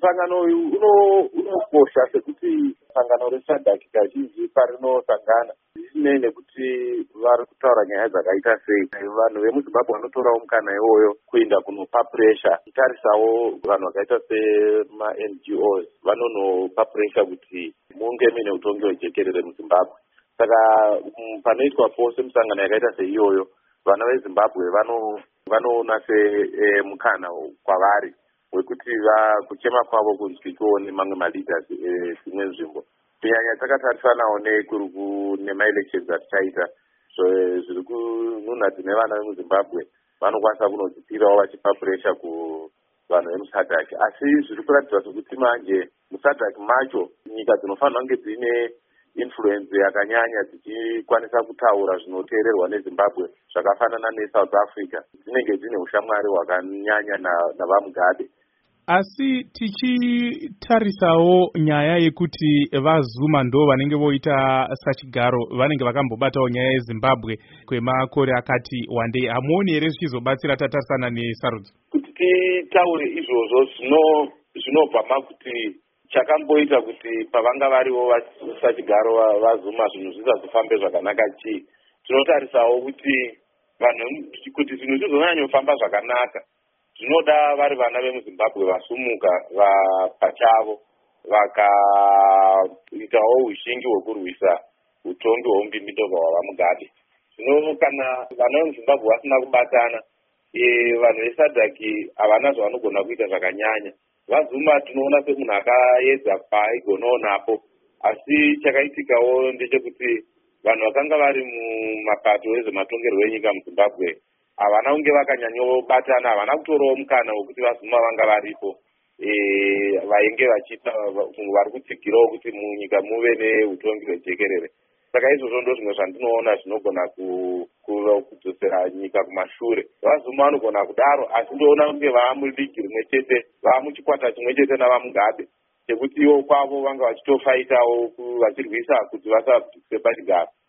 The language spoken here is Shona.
musangano uyu unokosha sekuti sangano resadhaki kazhinji parinosangana zvisinei nekuti vari kutaura nyaya dzakaita sei. Vanhu vemuzimbabwe vanotorawo mukana iwoyo kuenda kunopa puresha, kutarisawo vanhu vakaita sema-NGOs vanonopa puresha kuti munge mine utongi hwejekerere muzimbabwe. Saka panoitwa pose musangano yakaita seiyoyo, vana vezimbabwe vanoona semukana kwavari wekuti kuchema kwavo kunzwikiwo nemamwe maleaders dzimwe nzvimbo. Kunyanya takatarisanawo nemaelections atichaita, zviri kununha dzine vana vemuzimbabwe vanokwanisa kunodzipirawo vachipa puresha kuvanhu vemusadhaki. Asi zviri kuratidza sokuti manje musadhaki macho nyika dzinofanira kunge dzine influence yakanyanya dzichikwanisa kutaura zvinoteererwa nezimbabwe zvakafanana neSouth Africa dzinenge dzine ushamwari hwakanyanya navamugabe. Asi tichitarisawo nyaya yekuti vaZuma ndo vanenge voita sachigaro vanenge vakambobatawo nyaya yeZimbabwe kwemakore akati wandei. Hamuoni here zvichizobatsira tatarisana nesarudzo? Kuti titaure izvozvo zvinobva makuti chakamboita kuti pavanga variwo sachigaro vaZuma zvinhu zvisazofambe zvakanaka chii. Tinotarisawo kuti vanhu kuti zvinhu zvizonyanyofamba zvakanaka zvinoda vari vana vemuzimbabwe vasumuka pachavo vakaitawo ushingi hwekurwisa utongi hweumbimbidoga hwavamugabe. Zvino kana vana vemuzimbabwe vasina kubatana, vanhu vesadhaki havana zvavanogona kuita zvakanyanya. VaZuma tinoona semunhu akaedza paaigonoonapo, asi chakaitikawo ndechekuti vanhu vakanga vari mumapato ezvematongerwo enyika muzimbabwe havana kunge vakanyanyobatana, havana kutorawo mukana wekuti vaZuma vanga varipo vainge vachiita vari kutsigirawo kuti munyika muve neutongi hwejekerere. Saka izvozvo ndo zvimwe zvandinoona zvinogona kudzosera nyika kumashure. VaZuma vanogona kudaro, asi ndoona kunge vaamuligi rimwe chete, vaamuchikwata chimwe chete navamugabe, chekuti ivo kwavo vanga vachitofaitawo vachirwisa kuti vasabvise pachigaro.